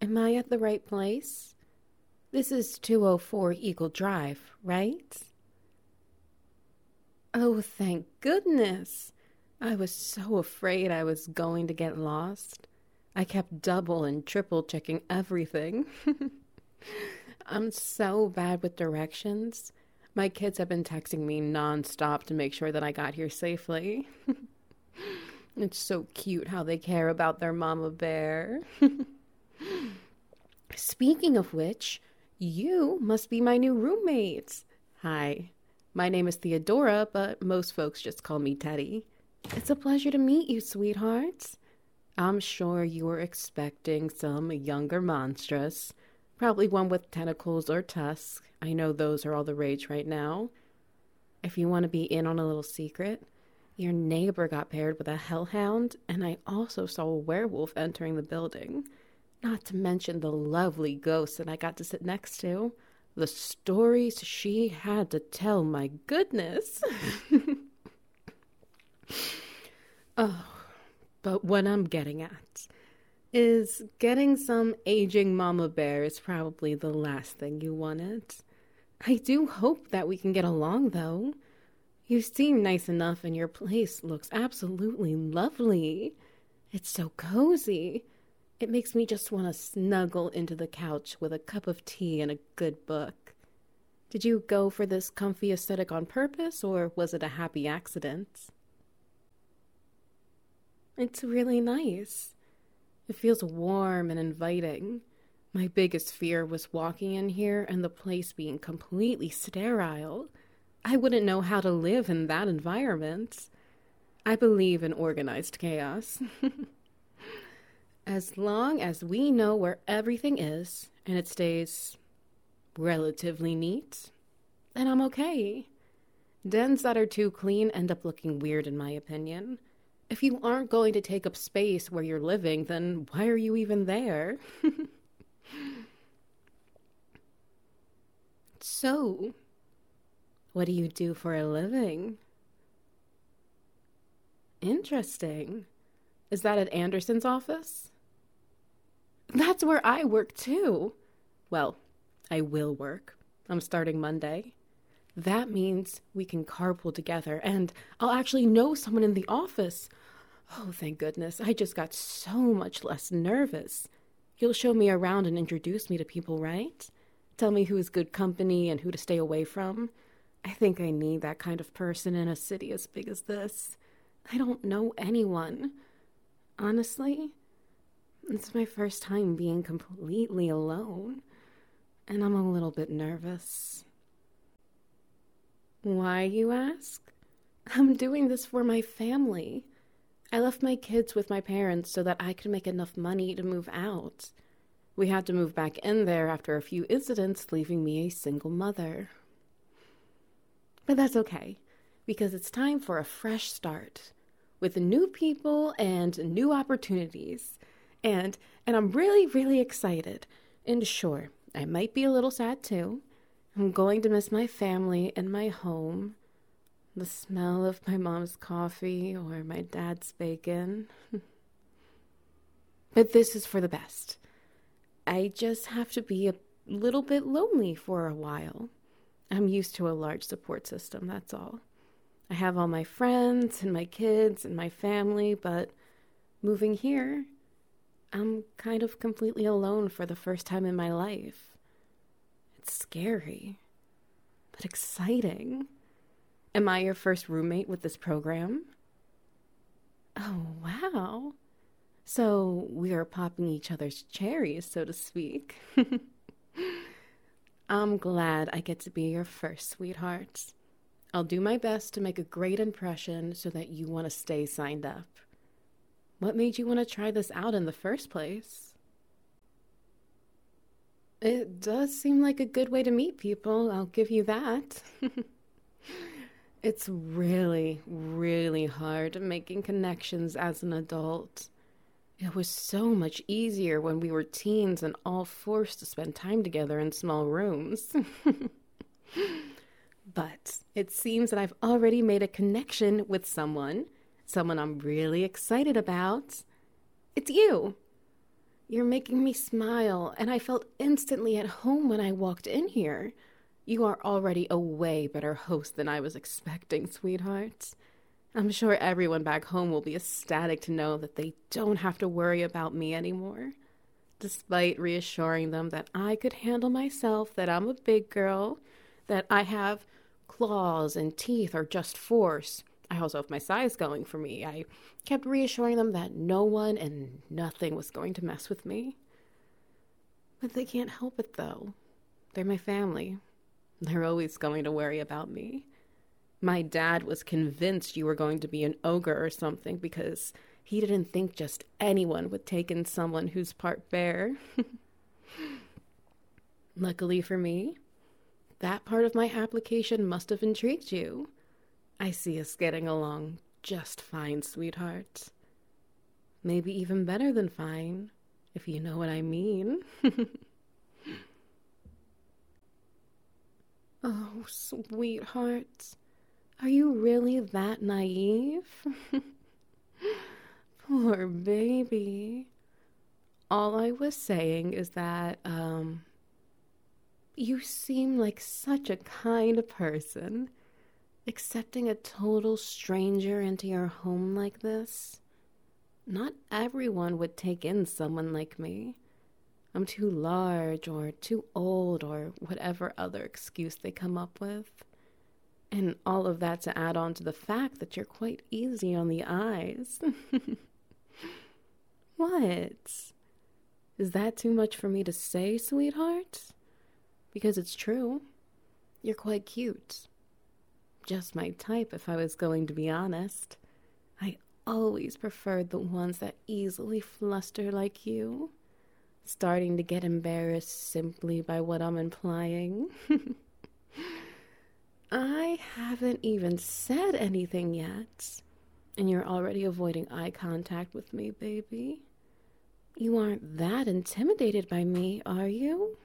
Am I at the right place? This is 204 Eagle Drive, right? Oh, thank goodness. I was so afraid I was going to get lost. I kept double and triple checking everything. I'm so bad with directions. My kids have been texting me nonstop to make sure that I got here safely. It's so cute how they care about their mama bear. Speaking of which, you must be my new roommate. Hi, my name is Theodora, but most folks just call me Teddy. It's a pleasure to meet you, sweetheart. I'm sure you were expecting some younger monstrous. Probably one with tentacles or tusks. I know those are all the rage right now. If you want to be in on a little secret, your neighbor got paired with a hellhound, and I also saw a werewolf entering the building. Not to mention the lovely ghost that I got to sit next to. The stories she had to tell, my goodness. Oh, but what I'm getting at is getting some aging mama bear is probably the last thing you wanted. I do hope that we can get along, though. You seem nice enough, and your place looks absolutely lovely. It's so cozy. It makes me just want to snuggle into the couch with a cup of tea and a good book. Did you go for this comfy aesthetic on purpose, or was it a happy accident? It's really nice. It feels warm and inviting. My biggest fear was walking in here and the place being completely sterile. I wouldn't know how to live in that environment. I believe in organized chaos. As long as we know where everything is and it stays relatively neat, then I'm okay. Dens that are too clean end up looking weird, in my opinion. If you aren't going to take up space where you're living, then why are you even there? So, what do you do for a living? Interesting. Is that at Anderson's office? That's where I work too. Well, I will work. I'm starting Monday. That means we can carpool together, and I'll actually know someone in the office. Oh, thank goodness. I just got so much less nervous. You'll show me around and introduce me to people, right? Tell me who's good company and who to stay away from. I think I need that kind of person in a city as big as this. I don't know anyone. Honestly, it's my first time being completely alone, and I'm a little bit nervous. Why, you ask? I'm doing this for my family. I left my kids with my parents so that I could make enough money to move out. We had to move back in there after a few incidents, leaving me a single mother. But that's okay, because it's time for a fresh start, with new people and new opportunities. And I'm really, really excited. And sure, I might be a little sad too. I'm going to miss my family and my home. The smell of my mom's coffee or my dad's bacon. But this is for the best. I just have to be a little bit lonely for a while. I'm used to a large support system, that's all. I have all my friends and my kids and my family, but moving here, I'm kind of completely alone for the first time in my life. It's scary, but exciting. Am I your first roommate with this program? Oh, wow. So we are popping each other's cherries, so to speak. I'm glad I get to be your first, sweetheart. I'll do my best to make a great impression so that you want to stay signed up. What made you want to try this out in the first place? It does seem like a good way to meet people, I'll give you that. It's really, really hard making connections as an adult. It was so much easier when we were teens and all forced to spend time together in small rooms. But it seems that I've already made a connection with someone I'm really excited about. It's you. You're making me smile, and I felt instantly at home when I walked in here. You are already a way better host than I was expecting, sweetheart. I'm sure everyone back home will be ecstatic to know that they don't have to worry about me anymore. Despite reassuring them that I could handle myself, that I'm a big girl, that I have claws and teeth are just force. I also have my size going for me. I kept reassuring them that no one and nothing was going to mess with me. But they can't help it, though. They're my family. They're always going to worry about me. My dad was convinced you were going to be an ogre or something because he didn't think just anyone would take in someone who's part bear. Luckily for me, that part of my application must have intrigued you. I see us getting along just fine, sweetheart. Maybe even better than fine, if you know what I mean. Oh, sweetheart. Are you really that naive? Poor baby. All I was saying is that, you seem like such a kind person. Accepting a total stranger into your home like this. Not everyone would take in someone like me. I'm too large or too old or whatever other excuse they come up with. And all of that to add on to the fact that you're quite easy on the eyes. What? Is that too much for me to say, sweetheart? Because it's true. You're quite cute. Just my type, if I was going to be honest. I always preferred the ones that easily fluster like you. Starting to get embarrassed simply by what I'm implying. I haven't even said anything yet, and you're already avoiding eye contact with me, baby. You aren't that intimidated by me, are you?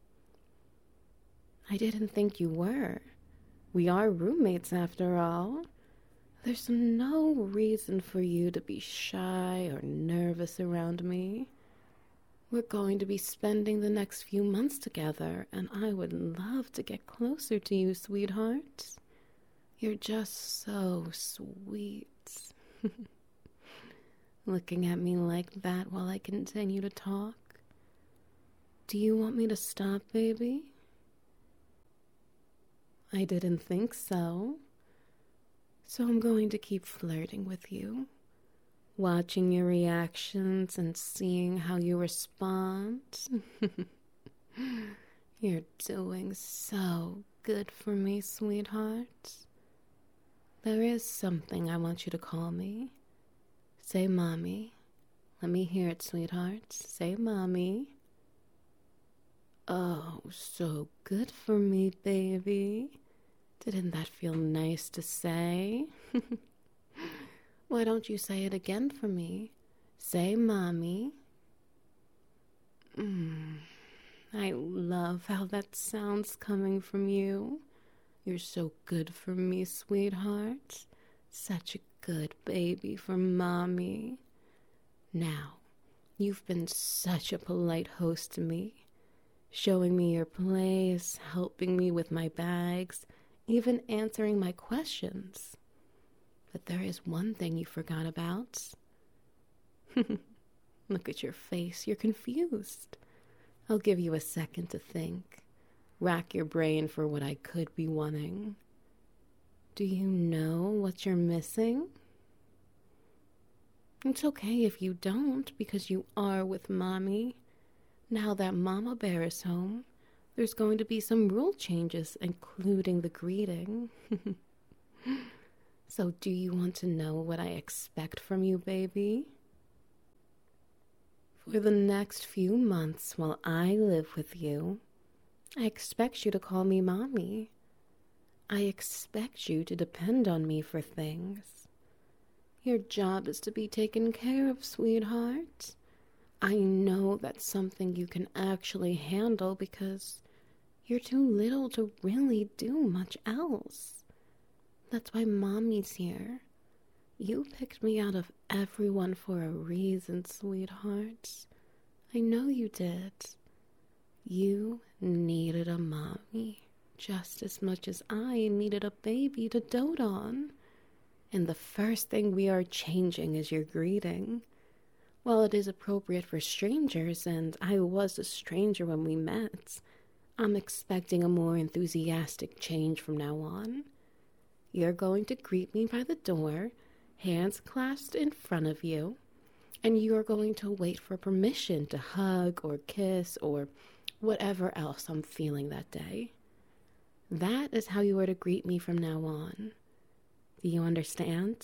I didn't think you were. We are roommates after all. There's no reason for you to be shy or nervous around me. We're going to be spending the next few months together, and I would love to get closer to you, sweetheart. You're just so sweet. Looking at me like that while I continue to talk. Do you want me to stop, baby? I didn't think so. So I'm going to keep flirting with you. Watching your reactions and seeing how you respond. You're doing so good for me, sweetheart. There is something I want you to call me. Say mommy. Let me hear it, sweetheart. Say mommy. Oh, so good for me, baby. Didn't that feel nice to say? Why don't you say it again for me? Say mommy. I love how that sounds coming from you. You're so good for me, sweetheart. Such a good baby for mommy. Now, you've been such a polite host to me, showing me your place, helping me with my bags, even answering my questions. But there is one thing you forgot about. Look at your face. You're confused. I'll give you a second to think. Rack your brain for what I could be wanting. Do you know what you're missing? It's okay if you don't, because you are with mommy. Now that Mama Bear is home, there's going to be some rule changes, including the greeting. So do you want to know what I expect from you, baby? For the next few months while I live with you, I expect you to call me mommy. I expect you to depend on me for things. Your job is to be taken care of, sweetheart. I know that's something you can actually handle because you're too little to really do much else. That's why mommy's here. You picked me out of everyone for a reason, sweetheart. I know you did. You needed a mommy just as much as I needed a baby to dote on. And the first thing we are changing is your greeting. While it is appropriate for strangers, and I was a stranger when we met, I'm expecting a more enthusiastic change from now on. You're going to greet me by the door, hands clasped in front of you, and you're going to wait for permission to hug or kiss or whatever else I'm feeling that day. That is how you are to greet me from now on. Do you understand?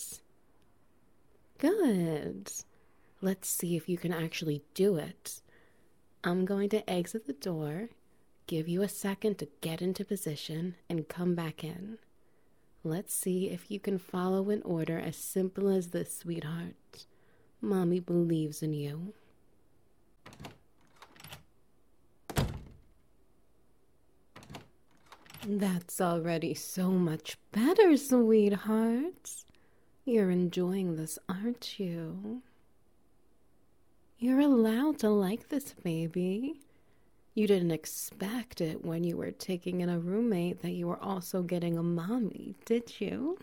Good. Let's see if you can actually do it. I'm going to exit the door, give you a second to get into position, and come back in. Let's see if you can follow an order as simple as this, sweetheart. Mommy believes in you. That's already so much better, sweetheart. You're enjoying this, aren't you? You're allowed to like this, baby. You didn't expect it when you were taking in a roommate that you were also getting a mommy, did you?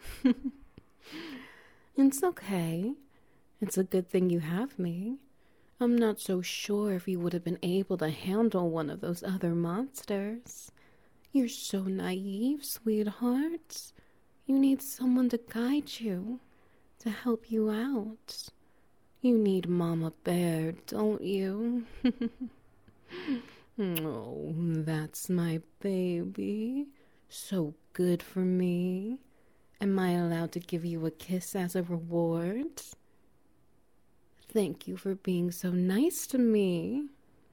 It's okay. It's a good thing you have me. I'm not so sure if you would have been able to handle one of those other monsters. You're so naive, sweetheart. You need someone to guide you, to help you out. You need Mama Bear, don't you? Oh, that's my baby. So good for me. Am I allowed to give you a kiss as a reward? Thank you for being so nice to me.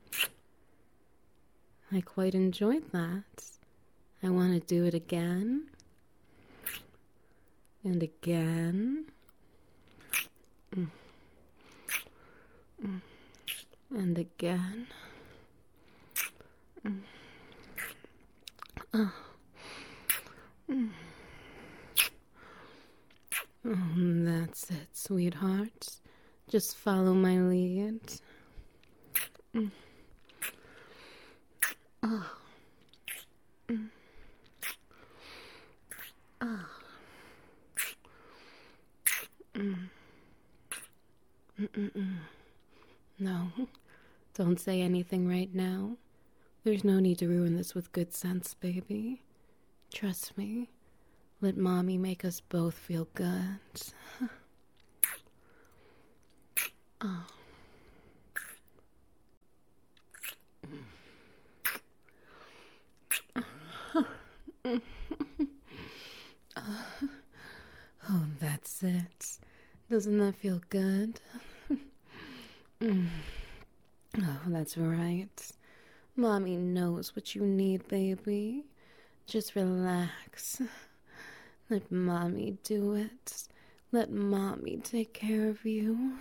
I quite enjoyed that. I want to do it again. And again. And again. Oh, that's it, sweetheart. Just follow my lead. Oh. Oh. No, don't say anything right now. There's no need to ruin this with good sense, baby. Trust me. Let Mommy make us both feel good. Oh. Oh, that's it. Doesn't that feel good? Oh, that's right. Mommy knows what you need, baby. Just relax. Let Mommy do it. Let Mommy take care of you.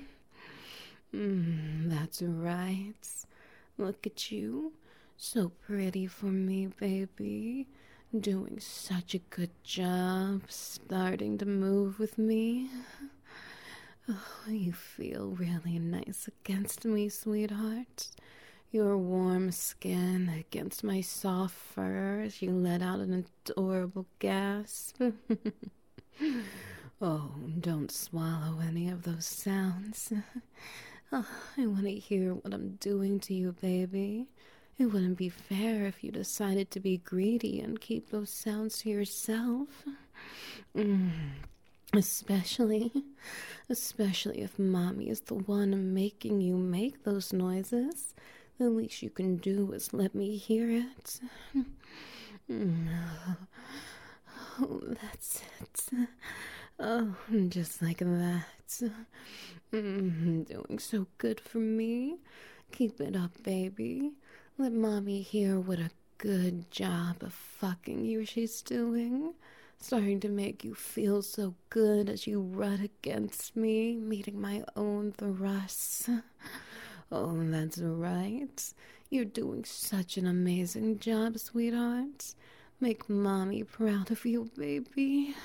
That's right. Look at you. So pretty for me, baby. Doing such a good job starting to move with me. Oh, you feel really nice against me, sweetheart. Your warm skin against my soft fur as you let out an adorable gasp. Oh, don't swallow any of those sounds. Oh, I want to hear what I'm doing to you, baby. It wouldn't be fair if you decided to be greedy and keep those sounds to yourself. Especially if Mommy is the one making you make those noises. The least you can do is let me hear it. Oh, that's it. Oh, just like that. Doing so good for me. Keep it up, baby. Let Mommy hear what a good job of fucking you she's doing. Starting to make you feel so good as you rub against me, meeting my own thrusts. Oh, that's right. You're doing such an amazing job, sweetheart. Make Mommy proud of you, baby.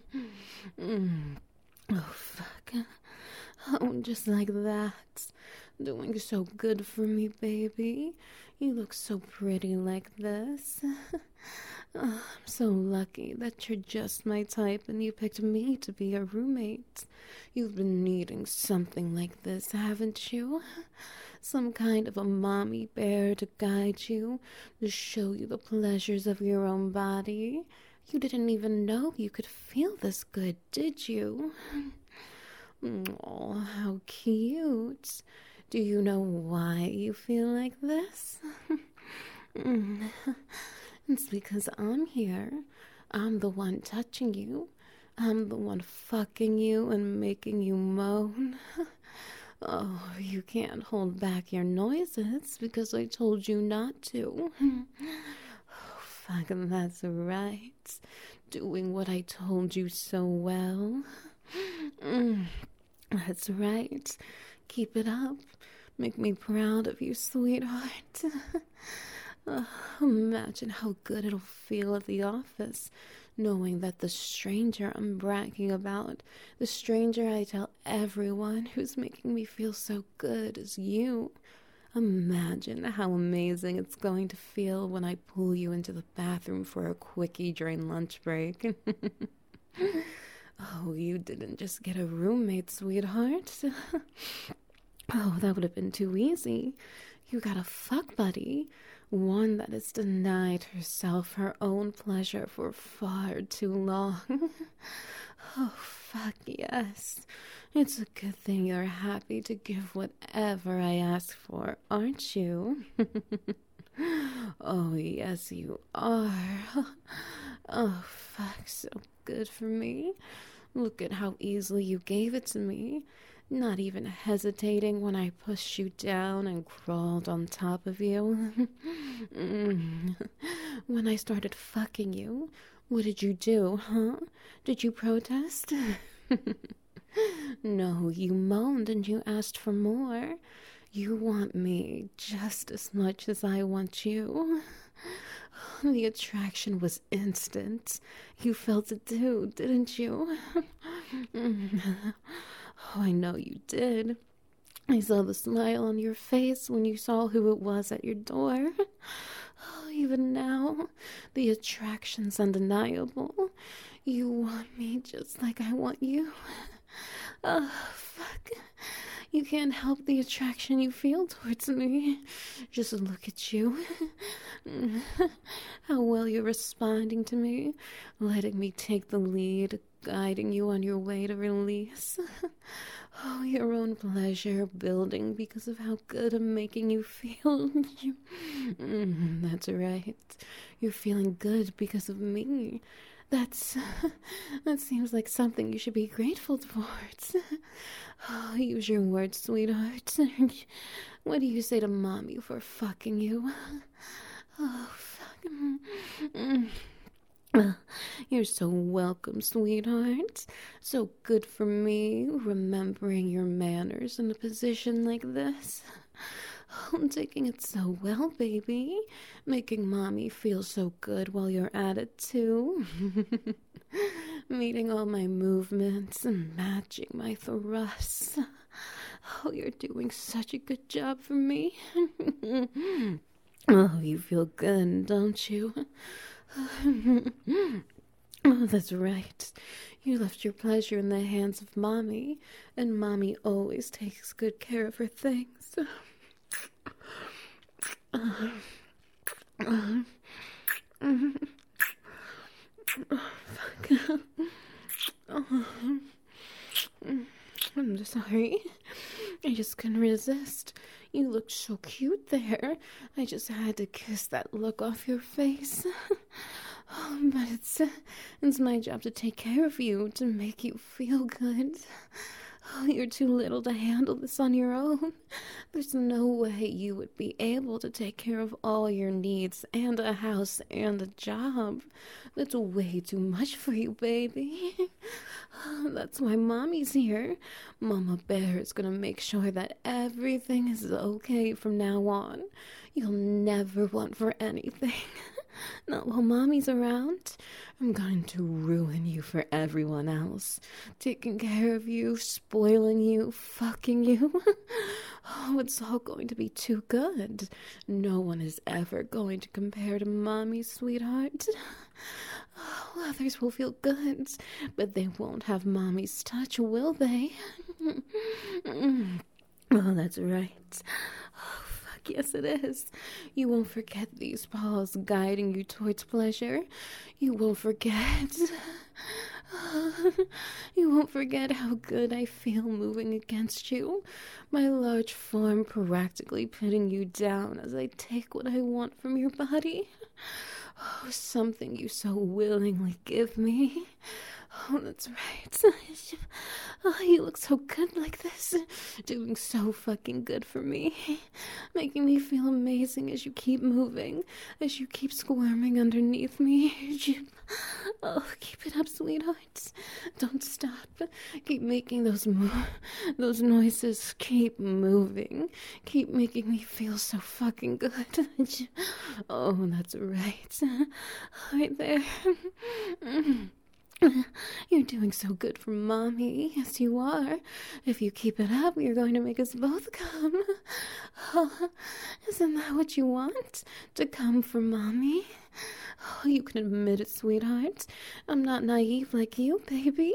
Oh, fuck. Oh, just like that. Doing so good for me, baby. You look so pretty like this. Oh, I'm so lucky that you're just my type and you picked me to be a roommate. You've been needing something like this, haven't you? Some kind of a mommy bear to guide you, to show you the pleasures of your own body. You didn't even know you could feel this good, did you? Oh, how cute. Do you know why you feel like this? It's because I'm here. I'm the one touching you. I'm the one fucking you and making you moan. Oh, you can't hold back your noises because I told you not to. Oh, fuck, that's right. Doing what I told you so well. That's right. Keep it up. Make me proud of you, sweetheart. Imagine how good it'll feel at the office, knowing that the stranger I'm bragging about, the stranger I tell everyone who's making me feel so good is you. Imagine how amazing it's going to feel when I pull you into the bathroom for a quickie during lunch break. Oh, you didn't just get a roommate, sweetheart. Oh, that would have been too easy. You got a fuck buddy. One that has denied herself her own pleasure for far too long. Oh, fuck yes. It's a good thing you're happy to give whatever I ask for, aren't you? Oh, yes, you are. Oh, fuck, so good for me. Look at how easily you gave it to me. Not even hesitating when I pushed you down and crawled on top of you. When I started fucking you, what did you do, huh? Did you protest? No, you moaned and you asked for more. You want me just as much as I want you. The attraction was instant. You felt it too, didn't you? Oh, I know you did. I saw the smile on your face when you saw who it was at your door. Oh, even now, the attraction's undeniable. You want me just like I want you. Oh, fuck. You can't help the attraction you feel towards me. Just look at you. How well you're responding to me, letting me take the lead, guiding you on your way to release. Oh, your own pleasure building because of how good I'm making you feel. That's right. You're feeling good because of me. That seems like something you should be grateful towards. Oh, use your words, sweetheart. What do you say to mommy for fucking you? Oh, fuck. You're so welcome, sweetheart. So good for me, remembering your manners in a position like this. I'm taking it so well, baby. Making mommy feel so good while you're at it, too. Meeting all my movements and matching my thrusts. Oh, you're doing such a good job for me. Oh, you feel good, don't you? Oh, that's right. You left your pleasure in the hands of mommy, and mommy always takes good care of her things. Oh, fuck. Oh, I'm sorry. I just couldn't resist. You looked so cute there. I just had to kiss that look off your face. Oh, but it's my job to take care of you, to make you feel good. Oh, you're too little to handle this on your own. There's no way you would be able to take care of all your needs and a house and a job. That's way too much for you, baby. That's why mommy's here. Mama Bear is gonna make sure that everything is okay from now on. You'll never want for anything. Not while mommy's around. I'm going to ruin you for everyone else. Taking care of you, spoiling you, fucking you. Oh, it's all going to be too good. No one is ever going to compare to mommy, sweetheart. Oh, others will feel good, but they won't have mommy's touch, will they? Oh, that's right. Oh, fuck, yes it is. You won't forget these paws guiding you towards pleasure. You won't forget. You won't forget how good I feel moving against you. My large form practically putting you down as I take what I want from your body. Oh, something you so willingly give me. Oh, that's right. Oh, you look so good like this. Doing so fucking good for me. Making me feel amazing as you keep moving. As you keep squirming underneath me. Oh, keep it up, sweetheart. Don't stop. Keep making those noises. Keep moving. Keep making me feel so fucking good. Oh, that's right. Right there. You're doing so good for mommy. Yes, you are. If you keep it up, you're going to make us both come. Oh, isn't that what you want? To come for mommy? Oh, you can admit it, sweetheart. I'm not naive like you, baby.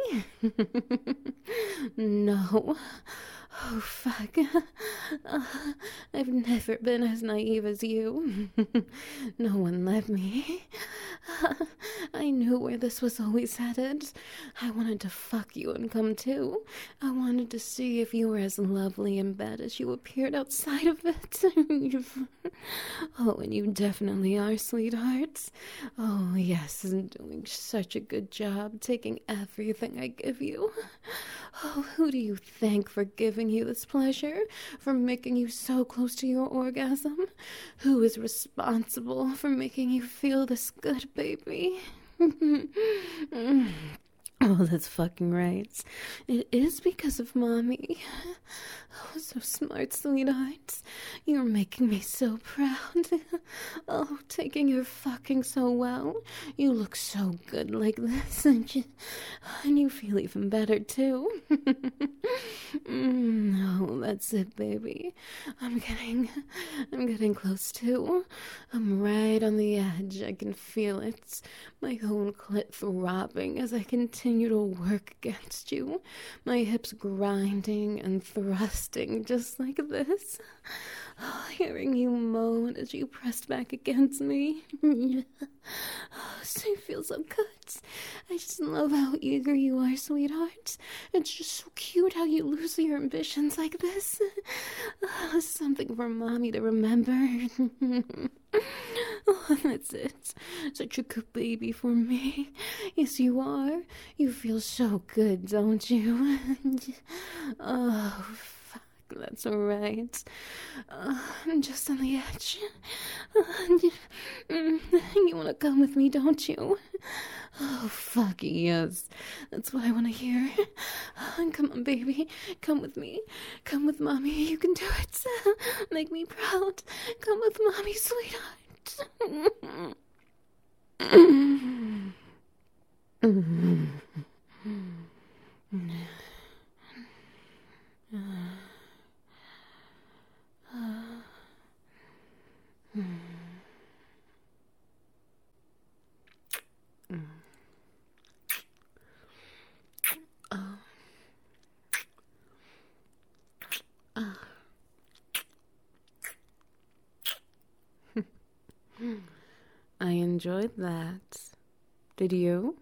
No. Oh, fuck. I've never been as naive as you. No one let me. I knew where this was always headed. I wanted to fuck you and come too. I wanted to see if you were as lovely in bed as you appeared outside of it. Oh, and you definitely are, sweetheart. Oh, yes, and doing such a good job taking everything I give you. Oh, who do you thank for giving you this pleasure? For making you so close to your orgasm? Who is responsible for making you feel this good, baby? Oh, that's fucking right. It is because of mommy. Oh, so smart, sweetheart. You're making me so proud. Oh, taking your fucking so well. You look so good like this, and you feel even better, too. Oh, that's it, baby. I'm getting close, too. I'm right on the edge. I can feel it. My own clit throbbing as I continue to work against you. My hips grinding and thrusting just like this. Oh, hearing you moan as you pressed back against me. Oh, so it feels so good. I just love how eager you are, sweetheart. It's just so cute how you lose your ambitions like this. Oh, something for mommy to remember. Oh, that's it. Such a good baby for me. Yes, you are. You feel so good, don't you? Oh, fuck, that's all right. I'm just on the edge. You want to come with me, don't you? Oh, fuck, yes. That's what I want to hear. Come on, baby. Come with me. Come with mommy. You can do it. Make me proud. Come with mommy, sweetheart. I enjoyed that. Did you?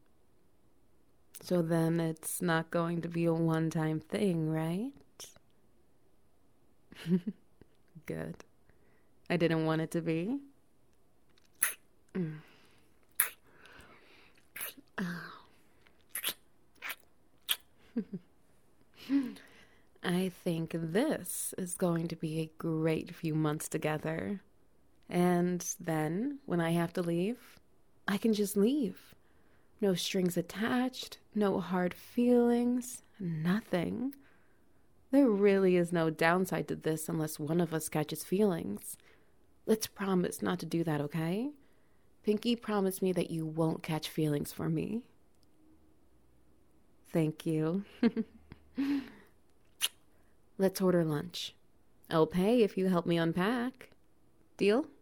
So then it's not going to be a one-time thing, right? Good. I didn't want it to be. I think this is going to be a great few months together. And then, when I have to leave, I can just leave. No strings attached, no hard feelings, nothing. There really is no downside to this unless one of us catches feelings. Let's promise not to do that, okay? Pinky, promise me that you won't catch feelings for me. Thank you. Let's order lunch. I'll pay if you help me unpack. Deal?